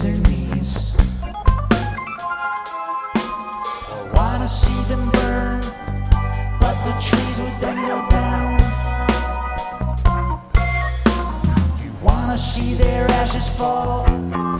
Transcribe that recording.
their knees. I wanna see them burn, but the trees would then go down. You wanna see their ashes fall,